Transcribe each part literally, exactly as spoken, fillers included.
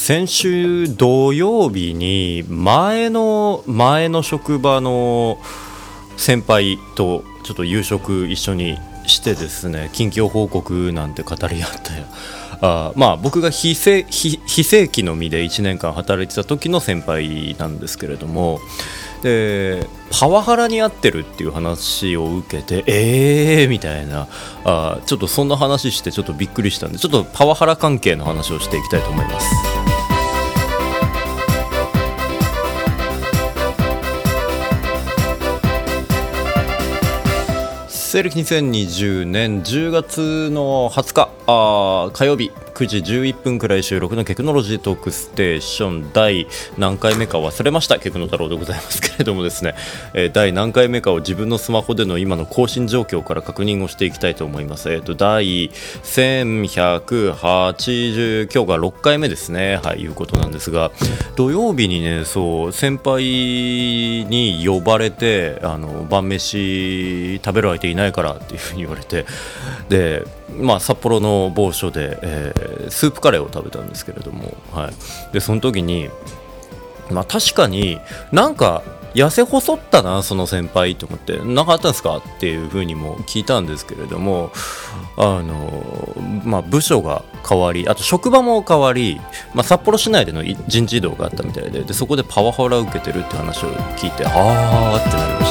先週土曜日に前の前の職場の先輩とちょっと夕食一緒にしてですね、近況報告なんて語り合って、あまあ僕が非正、非、非正規の身でいちねんかん働いてた時の先輩なんですけれども、でパワハラに遭ってるっていう話を受けて、えーみたいな、あちょっとそんな話してちょっとびっくりしたんで、ちょっとパワハラ関係の話をしていきたいと思います。西暦にせんにじゅうねんじゅうがつのはつか、あ火曜日くじじゅういっぷんくらい収録のテクノロジートークステーション、第何回目か忘れました、ケクノ太郎でございますけれどもですね、えー、第何回目かを自分のスマホでの今の更新状況から確認をしていきたいと思います。えーと第せんひゃくはちじゅう、今日がろっかいめですね、はい、いうことなんですが、土曜日にね、そう先輩に呼ばれて、あの晩飯食べる相手いないからっていうふうに言われて、でまあ、札幌の某所で、えー、スープカレーを食べたんですけれども、はい、でその時に、まあ、確かになんか痩せ細ったなその先輩と思って、何かあったんですかっていうふうにも聞いたんですけれども、あの、まあ、部署が変わり、あと職場も変わり、まあ、札幌市内での人事異動があったみたいで、でそこでパワハラを受けてるって話を聞いて、あーってなりました。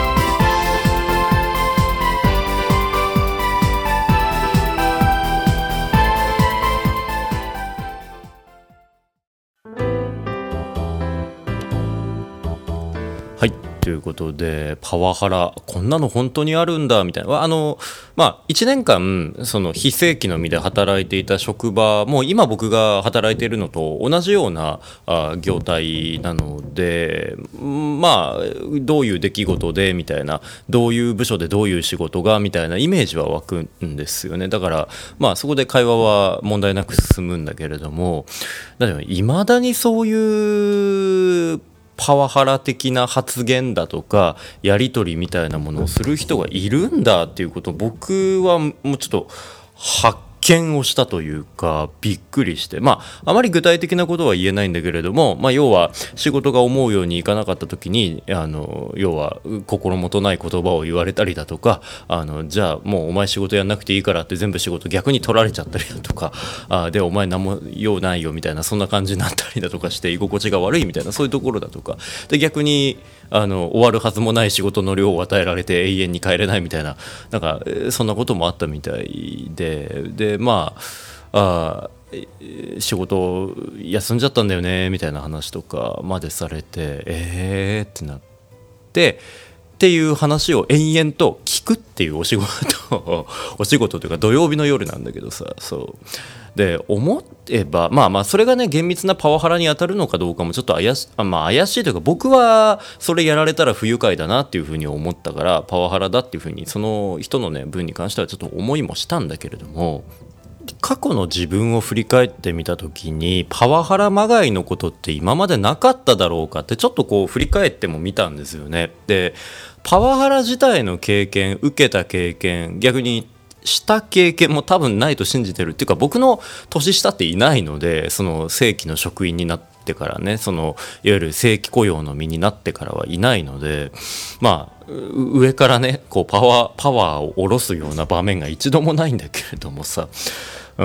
はい、ということで、パワハラこんなの本当にあるんだみたいな、あの、まあ、いちねんかんその非正規の身で働いていた職場も今僕が働いているのと同じようなあ業態なので、まあどういう出来事でみたいな、どういう部署でどういう仕事がみたいなイメージは湧くんですよね。だからまあそこで会話は問題なく進むんだけれども、だけど未だにそういうパワハラ的な発言だとかやり取りみたいなものをする人がいるんだっていうことを僕はもうちょっと発見をしたというか、びっくりして、まああまり具体的なことは言えないんだけれども、まあ要は仕事が思うようにいかなかった時に、あの要は心もとない言葉を言われたりだとか、あのじゃあもうお前仕事やんなくていいからって全部仕事逆に取られちゃったりだとか、あでお前何も用ないよみたいな、そんな感じになったりだとかして居心地が悪いみたいな、そういうところだとかで、逆にあの終わるはずもない仕事の量を与えられて永遠に帰れないみたいな、なんかそんなこともあったみたいで、でまあ、あ仕事休んじゃったんだよねみたいな話とかまでされて、えーってなってっていう話を延々と聞くっていうお仕事お仕事というか土曜日の夜なんだけどさ、そうで思えば、まあまあそれがね厳密なパワハラに当たるのかどうかもちょっと怪し、まあ、怪しいというか、僕はそれやられたら不愉快だなっていうふうに思ったから、パワハラだっていうふうにその人のね分に関してはちょっと思いもしたんだけれども、過去の自分を振り返ってみた時にパワハラまがいのことって今までなかっただろうかってちょっとこう振り返ってもみたんですよね。でパワハラ自体の経験、受けた経験、逆にした経験も多分ないと信じてるっていうか、僕の年下っていないので、その正規の職員になってからね、そのいわゆる正規雇用の身になってからはいないので、まあ上からねこうパワーパワーを下ろすような場面が一度もないんだけれどもさ、うん、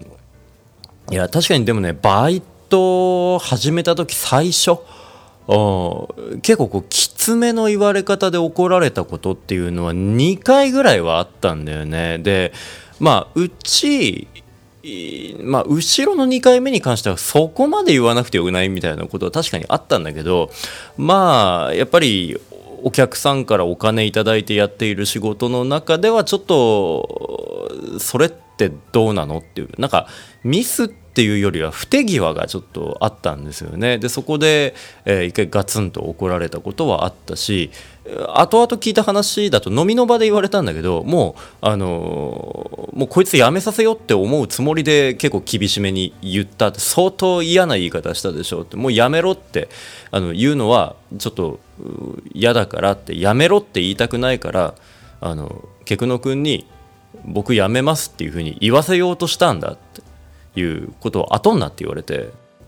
いや確かにでもね、バイト始めた時最初結構こうきつめの言われ方で怒られたことっていうのはにかいぐらいはあったんだよね。でまあうちまあ、後ろのにかいめに関してはそこまで言わなくてよくないみたいなことは確かにあったんだけど、まあやっぱりお客さんからお金いただいてやっている仕事の中ではちょっとそれってどうなのっていう、なんかミスっていうよりは不手際がちょっとあったんですよね。でそこで、えー、一回ガツンと怒られたことはあったし、後々聞いた話だと飲みの場で言われたんだけど、もう、あのー、もうこいつ辞めさせようって思うつもりで結構厳しめに言ったって、相当嫌な言い方したでしょって、もう辞めろってあの言うのはちょっと嫌だからって、辞めろって言いたくないからあのケクノ君に僕辞めますっていう風に言わせようとしたんだっていうことを後になって言われて、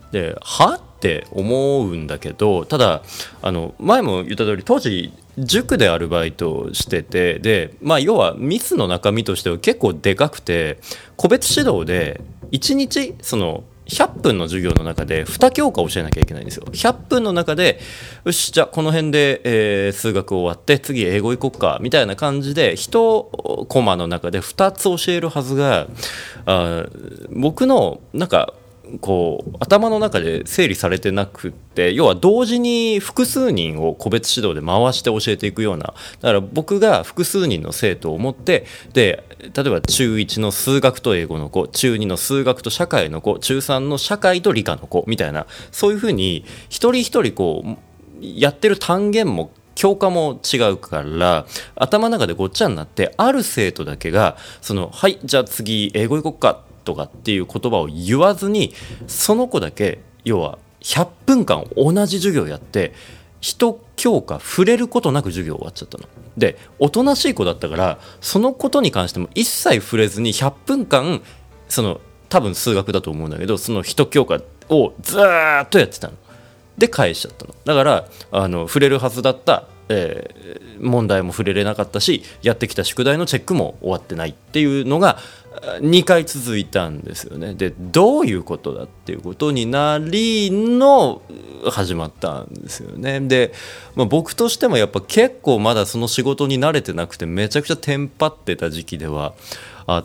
ではって思うんだけど、ただあの前も言った通り当時塾でアルバイトをしてて、で、まあ、要はミスの中身としては結構でかくて、個別指導でいちにちそのひゃっぷんの授業の中でに教科教えなきゃいけないんですよ。ひゃっぷんの中でよしじゃあこの辺で、えー、数学終わって次英語行こっかみたいな感じでいちコマの中でふたつ教えるはずが、あ僕のなんかこう頭の中で整理されてなくって、要は同時に複数人を個別指導で回して教えていくような、だから僕が複数人の生徒を持って、で例えば中いちの数学と英語の子、中にの数学と社会の子、中さんの社会と理科の子みたいな、そういうふうに一人一人こうやってる単元も教科も違うから頭の中でごっちゃになって、ある生徒だけがそのはいじゃあ次英語行こっかとかっていう言葉を言わずに、その子だけ要はひゃっぷんかん同じ授業をやって一教科触れることなく授業終わっちゃったので、おとなしい子だったからそのことに関しても一切触れずにひゃっぷんかんその多分数学だと思うんだけどその一教科をずーっとやってたので返しちゃったの。だからあの触れるはずだった、えー、問題も触れれなかったし、やってきた宿題のチェックも終わってないっていうのがにかい続いたんですよね。でどういうことだっていうことになりの始まったんですよね。で、まあ、僕としてもやっぱ結構まだその仕事に慣れてなくてめちゃくちゃテンパってた時期ではあって、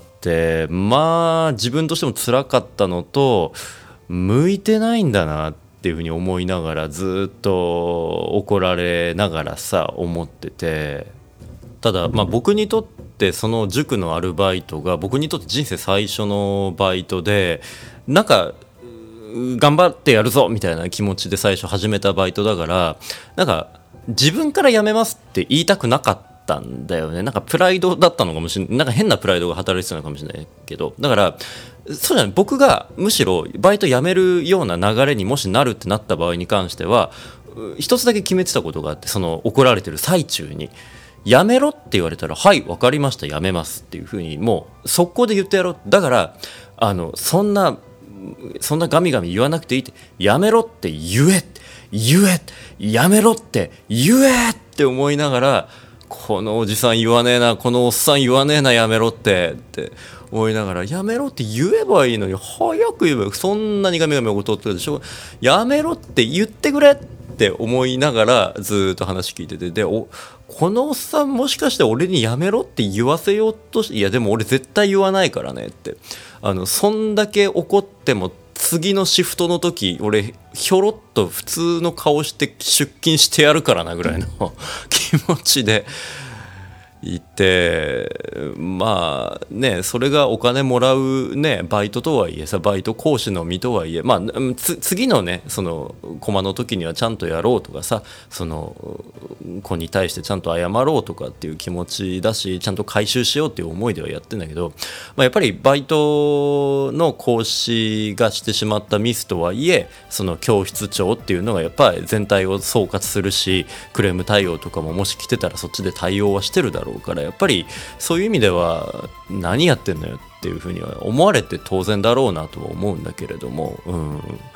まあ自分としても辛かったのと、向いてないんだなっていうふうに思いながらずっと怒られながらさ思ってて、ただまあ僕にとってその塾のアルバイトが僕にとって人生最初のバイトで、なんか頑張ってやるぞみたいな気持ちで最初始めたバイトだから、なんか自分から辞めますって言いたくなかったんだよね。なんかプライドだったのかもしれない、なんか変なプライドが働いてたのかもしれないけど、だからそうじゃない、僕がむしろバイト辞めるような流れにもしなるってなった場合に関しては一つだけ決めてたことがあって、その怒られてる最中にやめろって言われたらはい分かりましたやめますっていう風にもう速攻で言ってやろう。だからあのそんなそんなガミガミ言わなくていいって、やめろって言え言えやめろって言えって思いながら、このおじさん言わねえな、このおっさん言わねえなやめろってって思いながら、やめろって言えばいいのに早く言えば、そんなにガミガミ怒ってるでしょ、やめろって言ってくれって思いながらずっと話聞いてて、でおこのおっさんもしかして俺にやめろって言わせようとして、いやでも俺絶対言わないからねって、あのそんだけ怒っても次のシフトの時俺ひょろっと普通の顔して出勤してやるからなぐらいの気持ちでいて、まあねそれがお金もらうねバイトとはいえさ、バイト講師の身とはいえ、まあつ次のねそのコマの時にはちゃんとやろうとかさ、その子に対してちゃんと謝ろうとかっていう気持ちだし、ちゃんと回収しようっていう思いではやってんだけど、まあ、やっぱりバイトの講師がしてしまったミスとはいえ、その教室長っていうのがやっぱり全体を総括するし、クレーム対応とかももし来てたらそっちで対応はしてるだろうから、やっぱりそういう意味では何やってんのよっていうふうには思われて当然だろうなとは思うんだけれども、うん、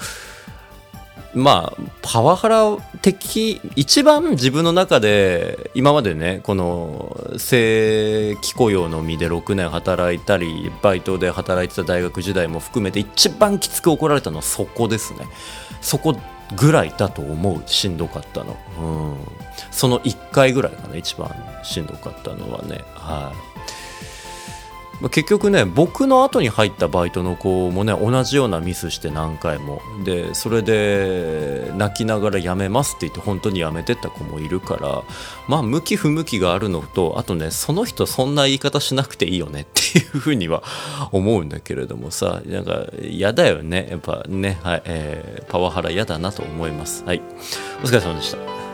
まあパワハラ的一番自分の中で今までねこの正規雇用の身でろくねん働いたりバイトで働いてた大学時代も含めて一番きつく怒られたのはそこですね。そこぐらいだと思う。しんどかったの、うん、そのいっかいぐらいかな一番しんどかったのはね、はい、結局ね僕の後に入ったバイトの子もね同じようなミスして何回もで、それで泣きながらやめますって言って本当にやめてった子もいるから、まあ向き不向きがあるのと、あとねその人そんな言い方しなくていいよねっていうふうには思うんだけれどもさ、なんか嫌だよねやっぱね、はい、えー、パワハラ嫌だなと思います。はい、お疲れ様でした。